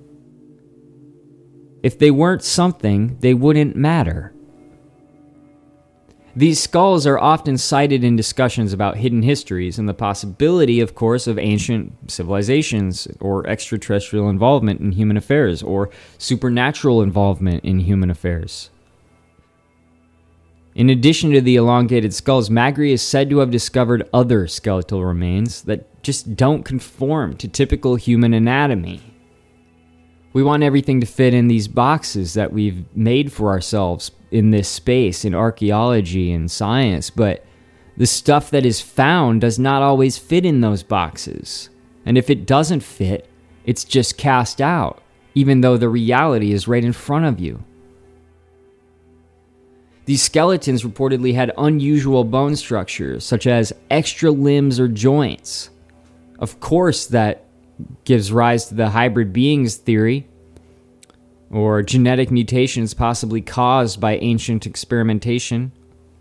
If they weren't something, they wouldn't matter. These skulls are often cited in discussions about hidden histories and the possibility, of course, of ancient civilizations or extraterrestrial involvement in human affairs or supernatural involvement in human affairs. In addition to the elongated skulls, Magri is said to have discovered other skeletal remains that just don't conform to typical human anatomy. We want everything to fit in these boxes that we've made for ourselves in this space, in archaeology and science, but the stuff that is found does not always fit in those boxes. And if it doesn't fit, it's just cast out, even though the reality is right in front of you. These skeletons reportedly had unusual bone structures, such as extra limbs or joints. Of course, that gives rise to the hybrid beings theory, or genetic mutations possibly caused by ancient experimentation.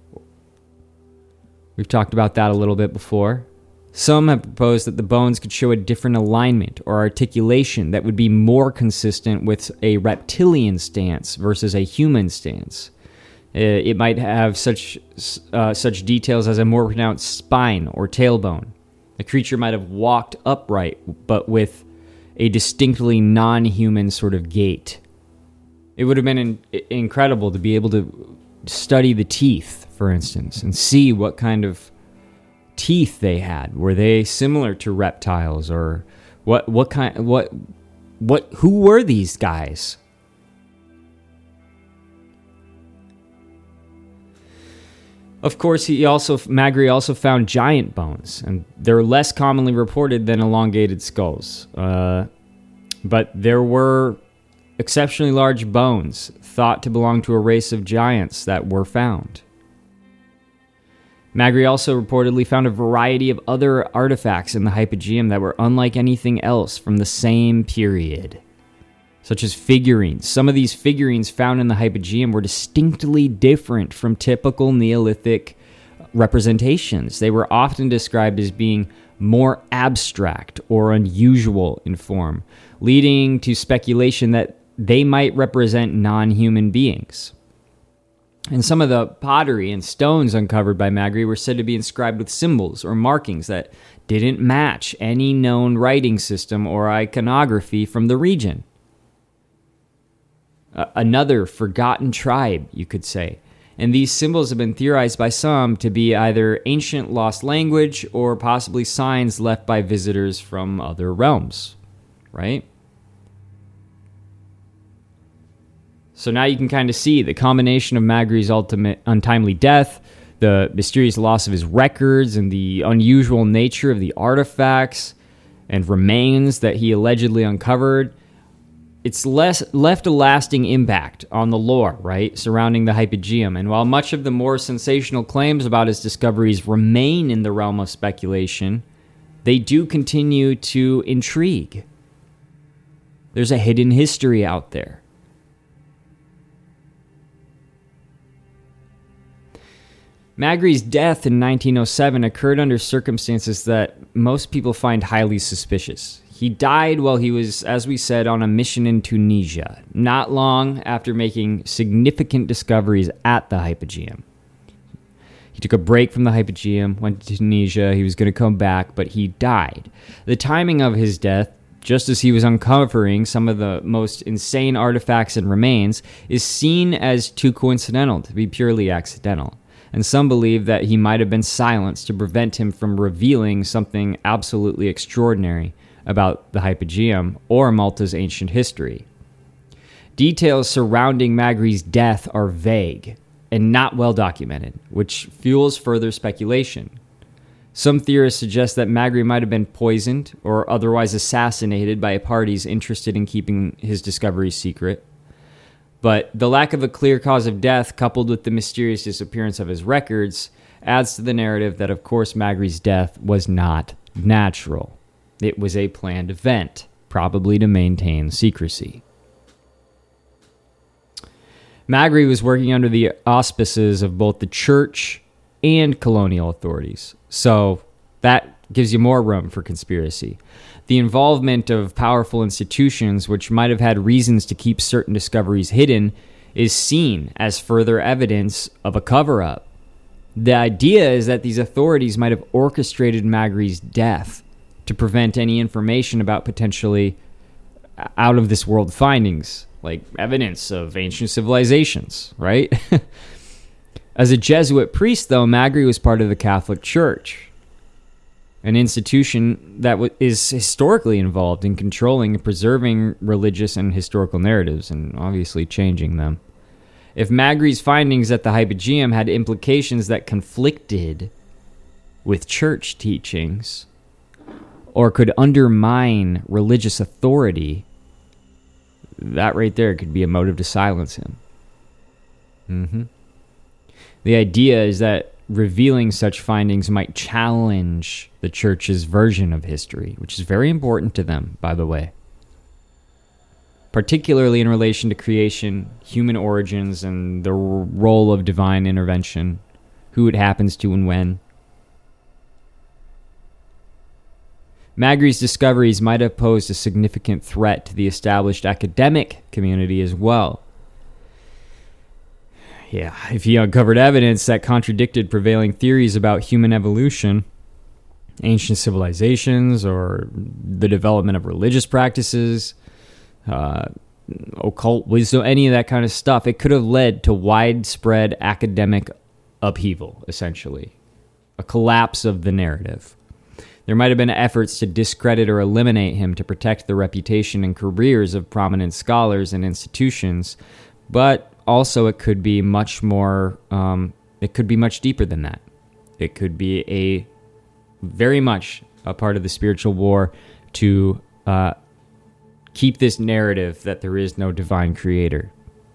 We've talked about that a little bit before. Some have proposed that the bones could show a different alignment or articulation that would be more consistent with a reptilian stance versus a human stance. It might have such uh, such details as a more pronounced spine or tailbone. The creature might have walked upright, but with a distinctly non-human sort of gait. It would have been in- incredible to be able to study the teeth, for instance, and see what kind of teeth they had. Were they similar to reptiles, or what? What kind? What? What? Who were these guys? Of course, he also Magri also found giant bones, and they're less commonly reported than elongated skulls. Uh, but there were exceptionally large bones thought to belong to a race of giants that were found. Magri also reportedly found a variety of other artifacts in the Hypogeum that were unlike anything else from the same period, such as figurines. Some of these figurines found in the Hypogeum were distinctly different from typical Neolithic representations. They were often described as being more abstract or unusual in form, leading to speculation that they might represent non-human beings. And some of the pottery and stones uncovered by Magri were said to be inscribed with symbols or markings that didn't match any known writing system or iconography from the region. Uh, another forgotten tribe, you could say. And these symbols have been theorized by some to be either ancient lost language or possibly signs left by visitors from other realms, right? So now you can kind of see the combination of Magri's ultimate untimely death, the mysterious loss of his records, and the unusual nature of the artifacts and remains that he allegedly uncovered. It's less, left a lasting impact on the lore, right, surrounding the Hypogeum. And while much of the more sensational claims about his discoveries remain in the realm of speculation, they do continue to intrigue. There's a hidden history out there. Magri's death in nineteen oh seven occurred under circumstances that most people find highly suspicious. He died while he was, as we said, on a mission in Tunisia, not long after making significant discoveries at the Hypogeum. He took a break from the Hypogeum, went to Tunisia, he was going to come back, but he died. The timing of his death, just as he was uncovering some of the most insane artifacts and remains, is seen as too coincidental to be purely accidental. And some believe that he might have been silenced to prevent him from revealing something absolutely extraordinary about the Hypogeum or Malta's ancient history. Details surrounding Magri's death are vague and not well documented, which fuels further speculation. Some theorists suggest that Magri might have been poisoned or otherwise assassinated by parties interested in keeping his discovery secret. But the lack of a clear cause of death, coupled with the mysterious disappearance of his records, adds to the narrative that, of course, Magri's death was not natural. It was a planned event, probably to maintain secrecy. Magri was working under the auspices of both the church and colonial authorities, so that gives you more room for conspiracy. The involvement of powerful institutions, which might have had reasons to keep certain discoveries hidden, is seen as further evidence of a cover-up. The idea is that these authorities might have orchestrated Magri's death to prevent any information about potentially out-of-this-world findings, like evidence of ancient civilizations, right? As a Jesuit priest, though, Magri was part of the Catholic Church, an institution that w- is historically involved in controlling and preserving religious and historical narratives, and obviously changing them. If Magri's findings at the Hypogeum had implications that conflicted with church teachings, or could undermine religious authority, that right there could be a motive to silence him. Mm-hmm. The idea is that revealing such findings might challenge the church's version of history, which is very important to them, by the way. Particularly in relation to creation, human origins, and the role of divine intervention, who it happens to and when. Magri's discoveries might have posed a significant threat to the established academic community as well. Yeah, if he uncovered evidence that contradicted prevailing theories about human evolution, ancient civilizations, or the development of religious practices, uh, occult wisdom, any of that kind of stuff, it could have led to widespread academic upheaval, essentially. A collapse of the narrative. There might have been efforts to discredit or eliminate him to protect the reputation and careers of prominent scholars and institutions, but also it could be much more, um, it could be much deeper than that. It could be a very much a part of the spiritual war to uh, keep this narrative that there is no divine creator.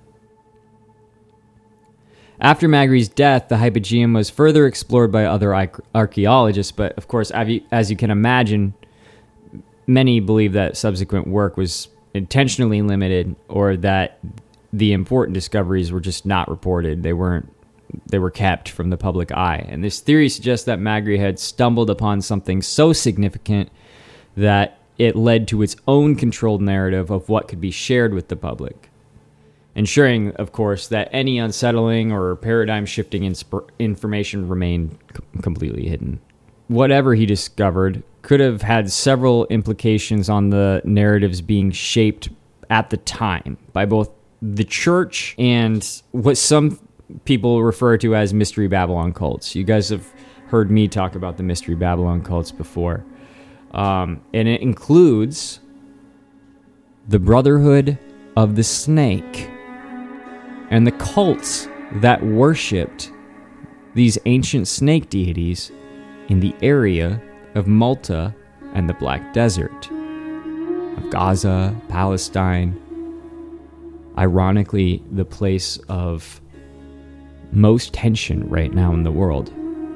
After Magri's death, the Hypogeum was further explored by other archaeologists, but of course, as you can imagine, many believe that subsequent work was intentionally limited, or that the important discoveries were just not reported. They weren't they were kept from the public eye. And this theory suggests that Magritte had stumbled upon something so significant that it led to its own controlled narrative of what could be shared with the public, ensuring, of course, that any unsettling or paradigm-shifting insp- information remained c- completely hidden. Whatever he discovered could have had several implications on the narratives being shaped at the time by both the church and what some people refer to as Mystery Babylon cults. You guys have heard me talk about the Mystery Babylon cults before. Um, and it includes the Brotherhood of the Snake and the cults that worshipped these ancient snake deities in the area of Malta and the Black Desert, of Gaza, Palestine. Ironically, the place of most tension right now in the world.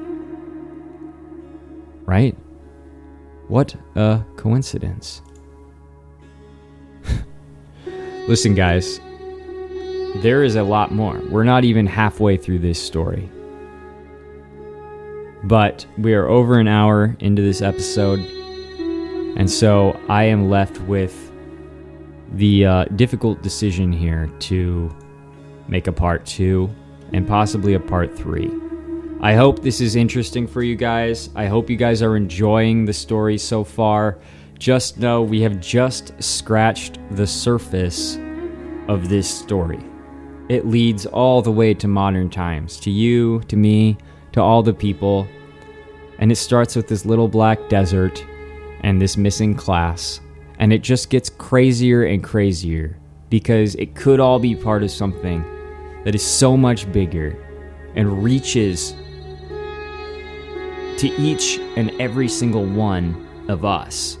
Right? What a coincidence. Listen, guys, there is a lot more. We're not even halfway through this story. But we are over an hour into this episode, and so I am left with the uh, difficult decision here to make a part two and possibly a part three. I hope this is interesting for you guys. I hope you guys are enjoying the story so far. Just know we have just scratched the surface of this story. It leads all the way to modern times, to you, to me, to all the people. And it starts with this little black desert and this missing class. And it just gets crazier and crazier because it could all be part of something that is so much bigger and reaches to each and every single one of us.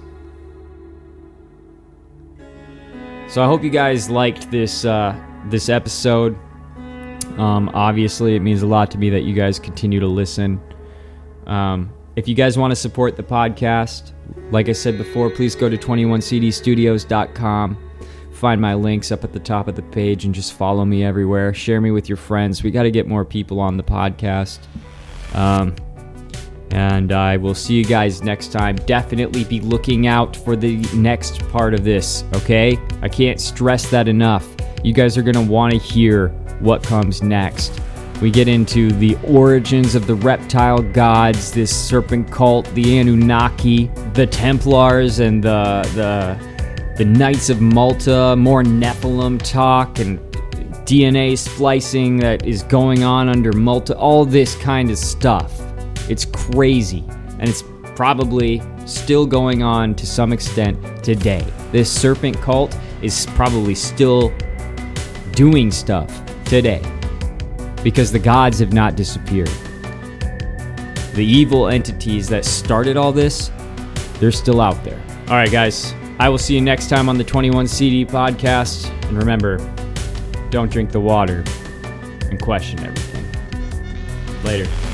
So I hope you guys liked this uh, this episode. Um, obviously, it means a lot to me that you guys continue to listen. Um, if you guys want to support the podcast, like I said before, please go to twenty-one c d studios dot com. Find my links up at the top of the page and just follow me everywhere. Share me with your friends. We got to get more people on the podcast. Um, and I will see you guys next time. Definitely be looking out for the next part of this, okay? I can't stress that enough. You guys are going to want to hear what comes next. We get into the origins of the reptile gods, this serpent cult, the Anunnaki, the Templars, and the the the Knights of Malta, more Nephilim talk, and D N A splicing that is going on under Malta, all this kind of stuff. It's crazy, and it's probably still going on to some extent today. This serpent cult is probably still doing stuff today because the gods have not disappeared. The evil entities that started all this, they're still out there. All right, guys, I will see you next time on the twenty-one C D podcast. And remember, don't drink the water and question everything. Later.